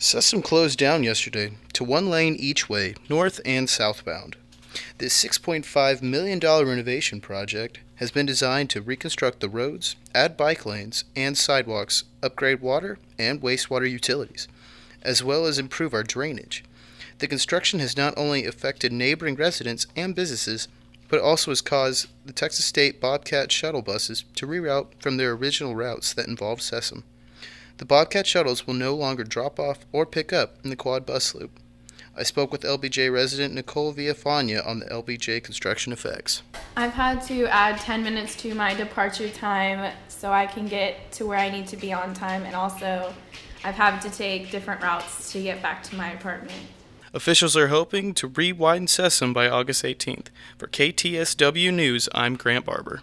Sessom closed down yesterday to one lane each way, north and southbound. This $6.5 million renovation project has been designed to reconstruct the roads, add bike lanes and sidewalks, upgrade water and wastewater utilities, as well as improve our drainage. The construction has not only affected neighboring residents and businesses, but also has caused the Texas State Bobcat shuttle buses to reroute from their original routes that involved Sessom. The Bobcat shuttles will no longer drop off or pick up in the quad bus loop. I spoke with LBJ resident Nicole Villafana on the LBJ construction effects. I've had to add 10 minutes to my departure time so I can get to where I need to be on time, and also I've had to take different routes to get back to my apartment. Officials are hoping to re-widen Sessom by August 18th. For KTSW News, I'm Grant Barber.